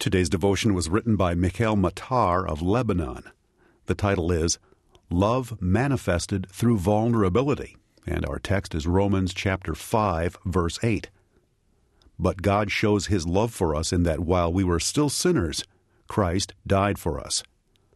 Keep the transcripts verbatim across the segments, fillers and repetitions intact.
Today's devotion was written by Michael Matar of Lebanon. The title is Love Manifested Through Vulnerability, and our text is Romans chapter five, verse eight. But God shows His love for us in that while we were still sinners, Christ died for us.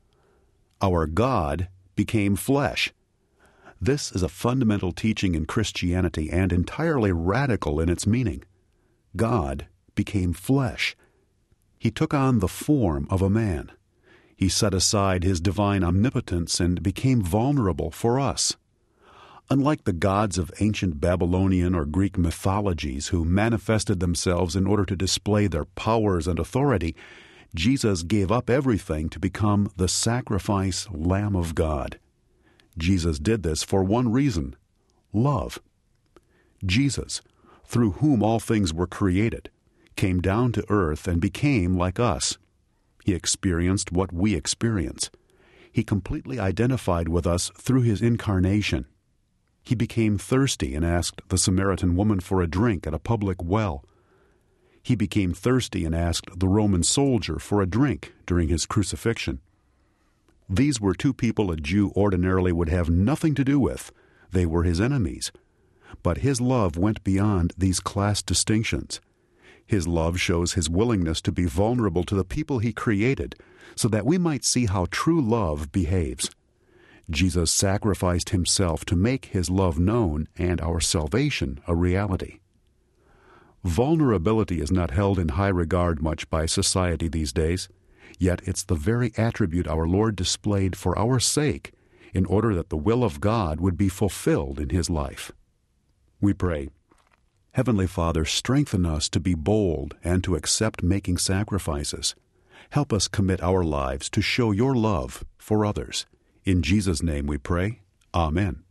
Our God became flesh. This is a fundamental teaching in Christianity and entirely radical in its meaning. God became flesh. He took on the form of a man. He set aside His divine omnipotence and became vulnerable for us. Unlike the gods of ancient Babylonian or Greek mythologies who manifested themselves in order to display their powers and authority, Jesus gave up everything to become the sacrifice Lamb of God. Jesus did this for one reason: love. Jesus, through whom all things were created, came down to earth and became like us. He experienced what we experience. He completely identified with us through His incarnation. He became thirsty and asked the Samaritan woman for a drink at a public well. He became thirsty and asked the Roman soldier for a drink during His crucifixion. These were two people a Jew ordinarily would have nothing to do with. They were his enemies. But His love went beyond these class distinctions. His love shows His willingness to be vulnerable to the people He created so that we might see how true love behaves. Jesus sacrificed Himself to make His love known and our salvation a reality. Vulnerability is not held in high regard much by society these days, yet it's the very attribute our Lord displayed for our sake in order that the will of God would be fulfilled in His life. We pray, Heavenly Father, strengthen us to be bold and to accept making sacrifices. Help us commit our lives to show Your love for others. In Jesus' name we pray. Amen.